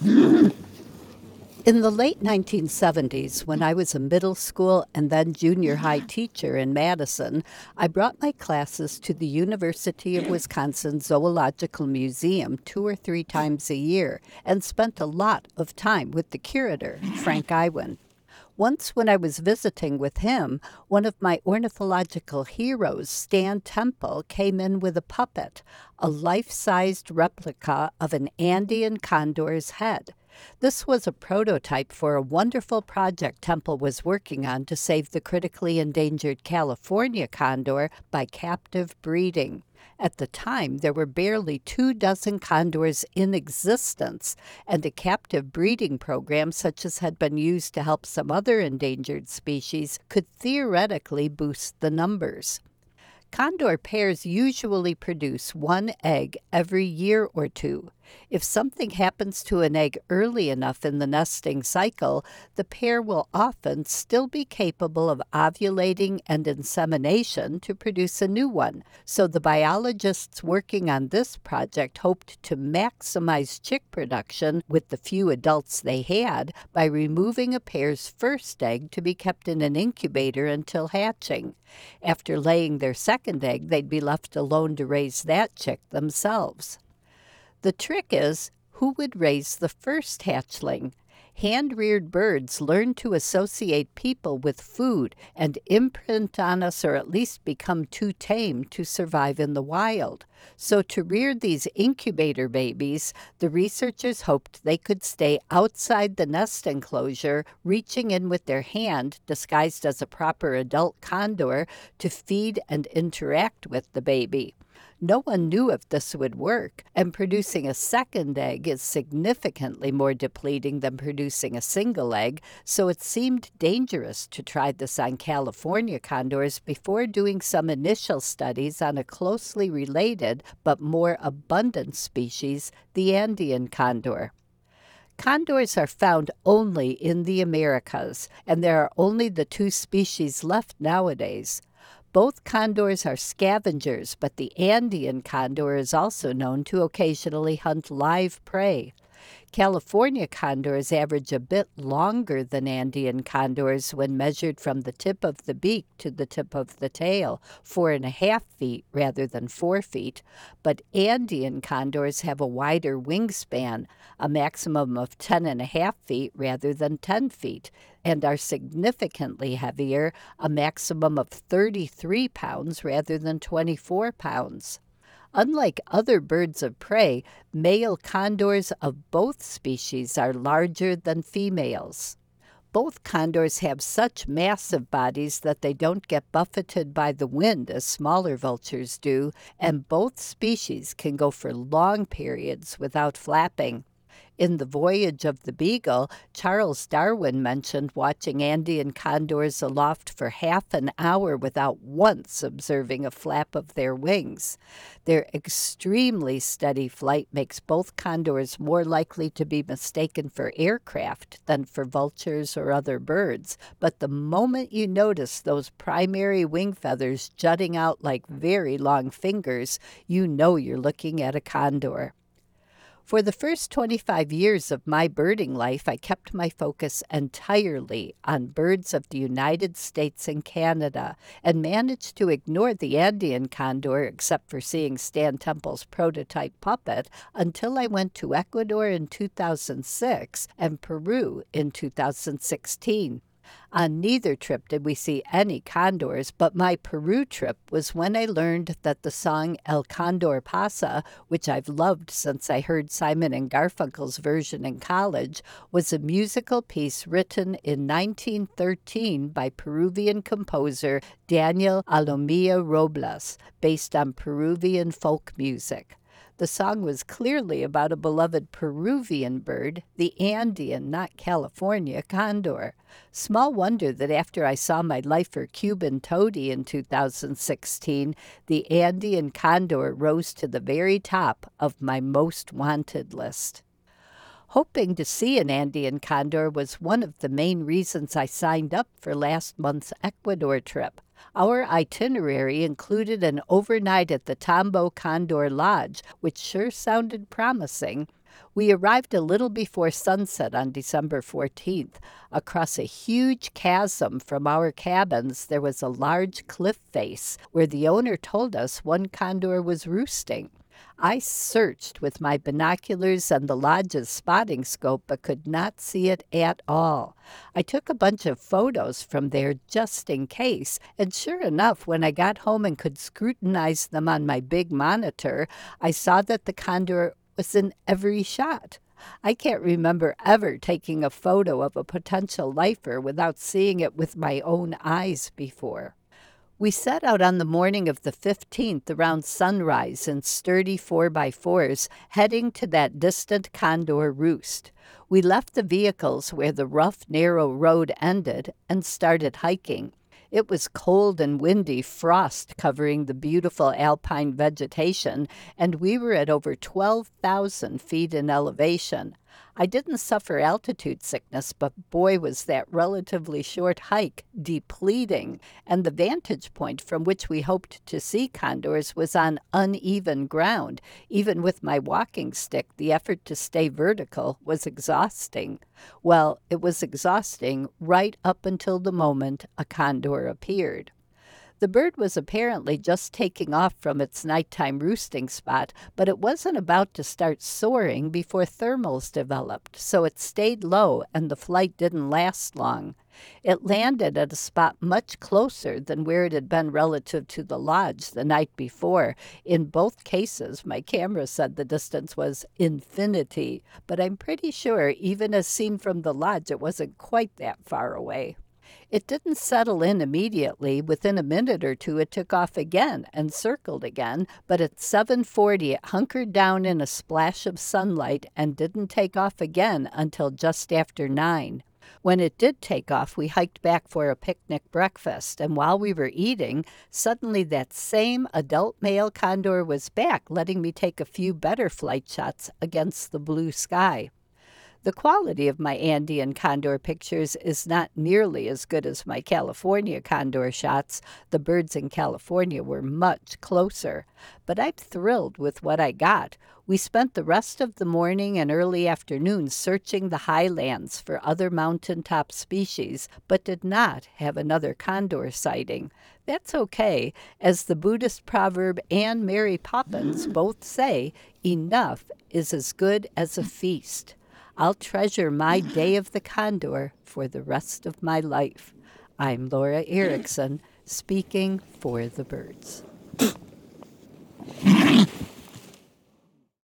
In the late 1970s, when I was a middle school and then junior high teacher in Madison, I brought my classes to the University of Wisconsin Zoological Museum 2 or 3 times a year and spent a lot of time with the curator, Frank Iwin. Once, when I was visiting with him, one of my ornithological heroes, Stan Temple, came in with a puppet, a life sized replica of an Andean condor's head. This was a prototype for a wonderful project Temple was working on to save the critically endangered California condor by captive breeding. At the time, there were barely 2 dozen condors in existence, and a captive breeding program such as had been used to help some other endangered species could theoretically boost the numbers. Condor pairs usually produce one egg every year or two. If something happens to an egg early enough in the nesting cycle, the pair will often still be capable of ovulating and insemination to produce a new one. So the biologists working on this project hoped to maximize chick production with the few adults they had by removing a pair's first egg to be kept in an incubator until hatching. After laying their second egg, they'd be left alone to raise that chick themselves. The trick is, who would raise the first hatchling? Hand-reared birds learn to associate people with food and imprint on us or at least become too tame to survive in the wild. So to rear these incubator babies, the researchers hoped they could stay outside the nest enclosure, reaching in with their hand, disguised as a proper adult condor, to feed and interact with the baby. No one knew if this would work, and producing a second egg is significantly more depleting than producing a single egg, so it seemed dangerous to try this on California condors before doing some initial studies on a closely related but more abundant species, the Andean condor. Condors are found only in the Americas, and there are only the 2 species left nowadays. Both condors are scavengers, but the Andean condor is also known to occasionally hunt live prey. California condors average a bit longer than Andean condors when measured from the tip of the beak to the tip of the tail, 4.5 feet rather than 4 feet, but Andean condors have a wider wingspan, a maximum of 10.5 feet rather than 10 feet, and are significantly heavier, a maximum of 33 pounds rather than 24 pounds. Unlike other birds of prey, male condors of both species are larger than females. Both condors have such massive bodies that they don't get buffeted by the wind as smaller vultures do, and both species can go for long periods without flapping. In The Voyage of the Beagle, Charles Darwin mentioned watching Andean condors aloft for half an hour without once observing a flap of their wings. Their extremely steady flight makes both condors more likely to be mistaken for aircraft than for vultures or other birds, but the moment you notice those primary wing feathers jutting out like very long fingers, you know you're looking at a condor. For the first 25 years of my birding life, I kept my focus entirely on birds of the United States and Canada, and managed to ignore the Andean condor except for seeing Stan Temple's prototype puppet until I went to Ecuador in 2006 and Peru in 2016. On neither trip did we see any condors, but my Peru trip was when I learned that the song El Condor Pasa, which I've loved since I heard Simon and Garfunkel's version in college, was a musical piece written in 1913 by Peruvian composer Daniel Alomía Robles, based on Peruvian folk music. The song was clearly about a beloved Peruvian bird, the Andean, not California, condor. Small wonder that after I saw my lifer Cuban toady in 2016, the Andean condor rose to the very top of my most wanted list. Hoping to see an Andean condor was one of the main reasons I signed up for last month's Ecuador trip. Our itinerary included an overnight at the Tambo Condor Lodge, which sure sounded promising. We arrived a little before sunset on December 14th. Across a huge chasm from our cabins, there was a large cliff face where the owner told us one condor was roosting. I searched with my binoculars and the lodge's spotting scope, but could not see it at all. I took a bunch of photos from there just in case, and sure enough, when I got home and could scrutinize them on my big monitor, I saw that the condor was in every shot. I can't remember ever taking a photo of a potential lifer without seeing it with my own eyes before. We set out on the morning of the 15th around sunrise in sturdy 4x4s, heading to that distant condor roost. We left the vehicles where the rough, narrow road ended and started hiking. It was cold and windy, frost covering the beautiful alpine vegetation, and we were at over 12,000 feet in elevation. I didn't suffer altitude sickness, but boy, was that relatively short hike depleting, and the vantage point from which we hoped to see condors was on uneven ground. Even with my walking stick, the effort to stay vertical was exhausting. Well, it was exhausting right up until the moment a condor appeared. The bird was apparently just taking off from its nighttime roosting spot, but it wasn't about to start soaring before thermals developed, so it stayed low and the flight didn't last long. It landed at a spot much closer than where it had been relative to the lodge the night before. In both cases, my camera said the distance was infinity, but I'm pretty sure, even as seen from the lodge, it wasn't quite that far away. It didn't settle in immediately. Within a minute or two, it took off again and circled again, but at 7:40, it hunkered down in a splash of sunlight and didn't take off again until just after 9. When it did take off, we hiked back for a picnic breakfast, and while we were eating, suddenly that same adult male condor was back, letting me take a few better flight shots against the blue sky. The quality of my Andean condor pictures is not nearly as good as my California condor shots. The birds in California were much closer, but I'm thrilled with what I got. We spent the rest of the morning and early afternoon searching the highlands for other mountaintop species, but did not have another condor sighting. That's okay, as the Buddhist proverb and Mary Poppins both say, enough is as good as a feast. I'll treasure my day of the condor for the rest of my life. I'm Laura Erickson, speaking for the birds.